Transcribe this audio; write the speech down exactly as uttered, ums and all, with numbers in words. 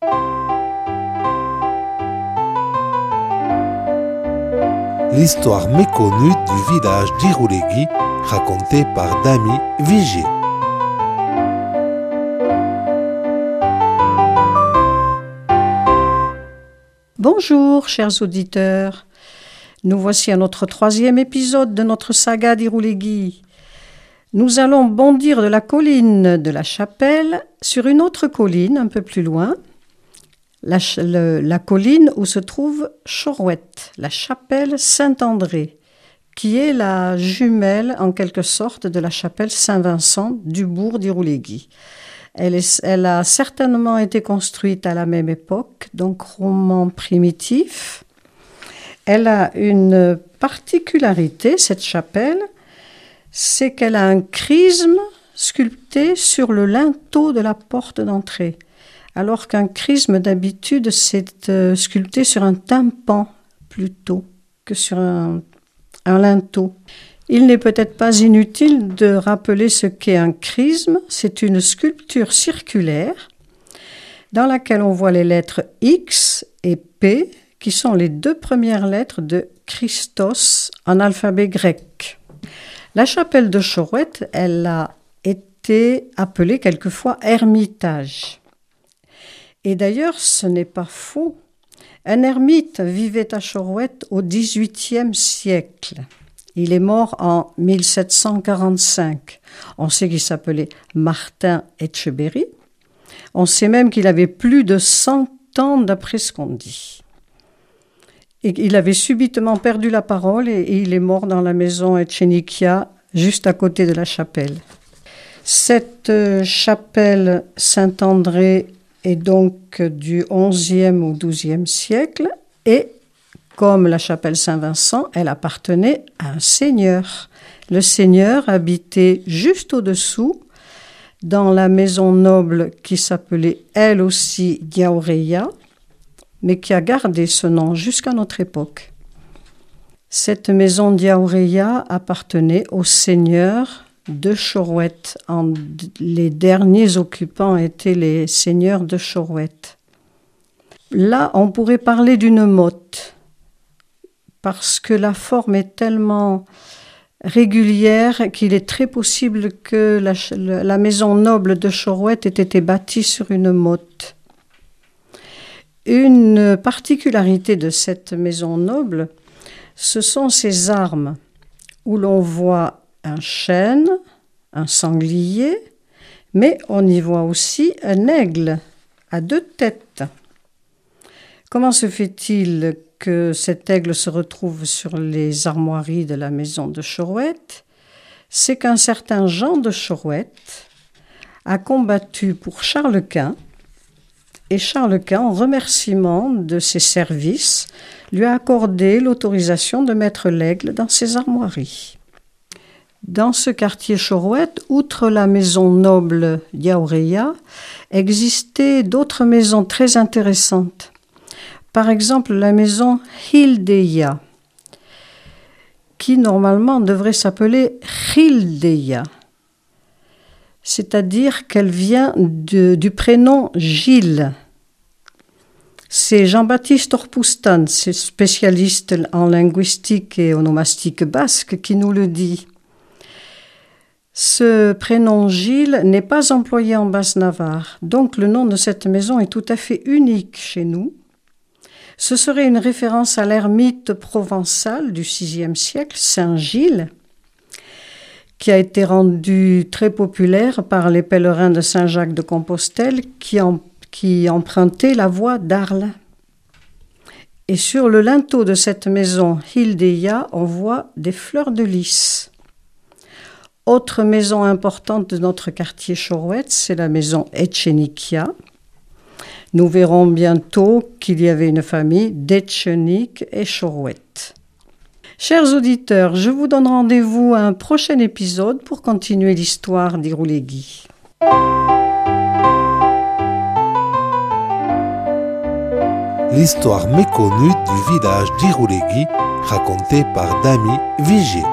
L'histoire méconnue du village d'Irouléguy, racontée par Damy Vigier. Bonjour, chers auditeurs. Nous voici à notre troisième épisode de notre saga d'Irouléguy. Nous allons bondir de la colline de la Chapelle sur une autre colline un peu plus loin, la, le, la colline où se trouve Chorouette, la chapelle Saint-André, qui est la jumelle en quelque sorte de la chapelle Saint-Vincent du bourg d'Irouléguy. Elle, est, elle a certainement été construite à la même époque, donc roman primitif. Elle a une particularité, cette chapelle, c'est qu'elle a un chrisme sculpté sur le linteau de la porte d'entrée, alors qu'un chrisme d'habitude c'est euh, sculpté sur un tympan plutôt que sur un, un linteau. Il n'est peut-être pas inutile de rappeler ce qu'est un chrisme. C'est une sculpture circulaire dans laquelle on voit les lettres X et P, qui sont les deux premières lettres de Christos en alphabet grec. La chapelle de Chorouette, elle a été appelée quelquefois ermitage. Et d'ailleurs, ce n'est pas faux. Un ermite vivait à Chorouette au dix-huitième siècle. Il est mort en mille sept cent quarante-cinq. On sait qu'il s'appelait Martin Etcheberry. On sait même qu'il avait plus de cent ans d'après ce qu'on dit. Et il avait subitement perdu la parole et, et il est mort dans la maison Etchenikia, juste à côté de la chapelle. Cette euh, chapelle Saint-André est donc du onzième au douzième siècle et, comme la chapelle Saint-Vincent, elle appartenait à un seigneur. Le seigneur habitait juste au-dessous, dans la maison noble qui s'appelait elle aussi Diaoreia, mais qui a gardé ce nom jusqu'à notre époque. Cette maison Diaoreia appartenait au seigneur de Chorouette. En, les derniers occupants étaient les seigneurs de Chorouette. Là, on pourrait parler d'une motte, parce que la forme est tellement régulière qu'il est très possible que la, la maison noble de Chorouette ait été bâtie sur une motte. Une particularité de cette maison noble, ce sont ses armes, où l'on voit un chêne, un sanglier, mais on y voit aussi un aigle à deux têtes. Comment se fait-il que cet aigle se retrouve sur les armoiries de la maison de Chorouette? C'est qu'un certain Jean de Chorouette a combattu pour Charles Quint, et Charles Quint, en remerciement de ses services, lui a accordé l'autorisation de mettre l'aigle dans ses armoiries. Dans ce quartier Chorouette, outre la maison noble Diaoreia, existaient d'autres maisons très intéressantes. Par exemple, la maison Hildeia, qui normalement devrait s'appeler Hildeia, c'est-à-dire qu'elle vient de, du prénom Gilles. C'est Jean-Baptiste Orpustan, spécialiste en linguistique et onomastique basque, qui nous le dit. Ce prénom Gilles n'est pas employé en Basse-Navarre, donc le nom de cette maison est tout à fait unique chez nous. Ce serait une référence à l'ermite provençal du sixième siècle, Saint Gilles, qui a été rendu très populaire par les pèlerins de Saint-Jacques de Compostelle qui, en, qui empruntaient la voie d'Arles. Et sur le linteau de cette maison Hildeia, on voit des fleurs de lys. Autre maison importante de notre quartier Chorouette, c'est la maison Etchenikia. Nous verrons bientôt qu'il y avait une famille d'Etchenik et Chorouette. Chers auditeurs, je vous donne rendez-vous à un prochain épisode pour continuer l'histoire d'Irouléguy. L'histoire méconnue du village d'Irouléguy, racontée par Damy Vigier.